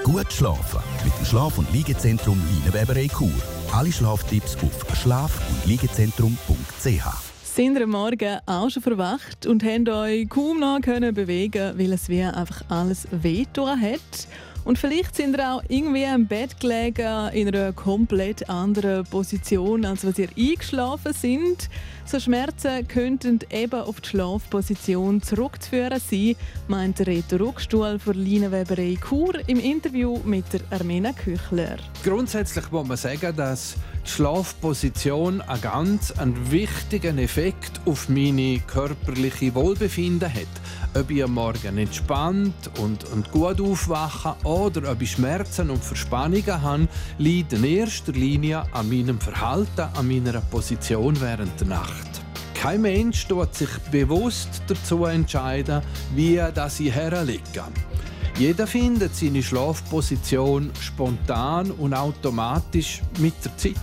Gut schlafen mit dem Schlaf- und Liegezentrum Leinenweberei Chur. Alle Schlaftipps auf schlaf- und liegezentrum.ch. Sind ihr am Morgen auch schon verwacht und habt euch kaum noch bewegen, weil es wie einfach alles wehgetan hat? Und vielleicht sind ihr auch irgendwie im Bett gelegen, in einer komplett anderen Position, als was ihr eingeschlafen sind. So Schmerzen könnten eben auf die Schlafposition zurückzuführen sein, meint der Reto Ruckstuhl von Leinenweberei Chur im Interview mit der Armena Küchler. Grundsätzlich muss man sagen, dass die Schlafposition einen wichtigen Effekt auf meine körperliche Wohlbefinden hat. Ob ich am Morgen entspannt und gut aufwache oder ob ich Schmerzen und Verspannungen habe, liegt in erster Linie an meinem Verhalten, an meiner Position während der Nacht. Kein Mensch tut sich bewusst dazu entscheiden, wie ich herliege. Jeder findet seine Schlafposition spontan und automatisch mit der Zeit.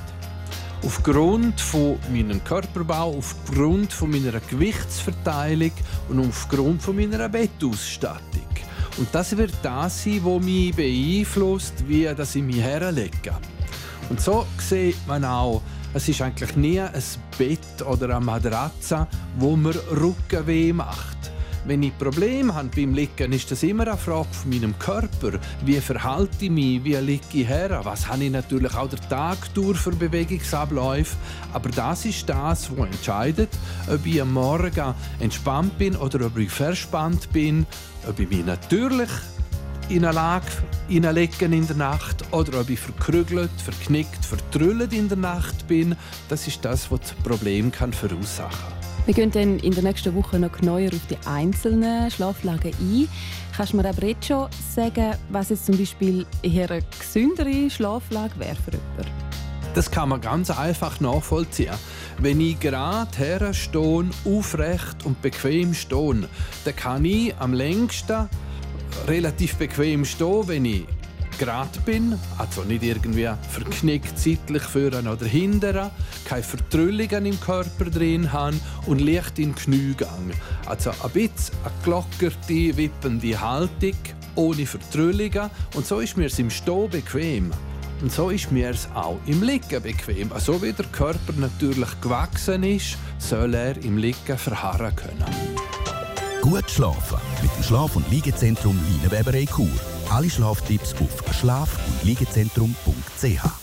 Aufgrund von meinem Körperbau, aufgrund von meiner Gewichtsverteilung und aufgrund von meiner Bettausstattung. Und das wird das sein, was mich beeinflusst, wie ich mich herlege. Und so sieht man auch, es ist eigentlich nie ein Bett oder eine Matratze, wo mir Rückenweh macht. Wenn ich Probleme habe beim Liegen, ist das immer eine Frage von meinem Körper. Wie verhalte ich mich? Wie liege ich her? Was habe ich natürlich auch den Tag durch für Bewegungsabläufe? Aber das ist das, was entscheidet, ob ich am Morgen entspannt bin oder ob ich verspannt bin. Ob ich mich natürlich in eine Lage hineinlege in der Nacht oder ob ich verkrügelt, verknickt, vertrüllt in der Nacht bin. Das ist das, was das Problem verursachen kann. Wir gehen dann in der nächsten Woche noch genauer auf die einzelnen Schlaflagen ein. Kannst du mir aber jetzt schon sagen, was jetzt zum Beispiel eher eine gesündere Schlaflage wäre für jemanden? Das kann man ganz einfach nachvollziehen. Wenn ich gerade herstehe, aufrecht und bequem stehe, dann kann ich am längsten relativ bequem stehen, wenn ich gerade bin, also nicht irgendwie verknickt seitlich vorne oder hinten, keine Vertrüllungen im Körper drin habe und leicht in den Kniegang. Also ein bisschen eine gelockerte, wippende Haltung, ohne Vertrüllungen. Und so ist mir es im Stehen bequem. Und so ist mir es auch im Liegen bequem. So wie der Körper natürlich gewachsen ist, soll er im Liegen verharren können. Gut schlafen mit dem Schlaf- und Liegezentrum Leinenweberei Chur. Alle Schlaftipps auf schlaf- und liegezentrum.ch.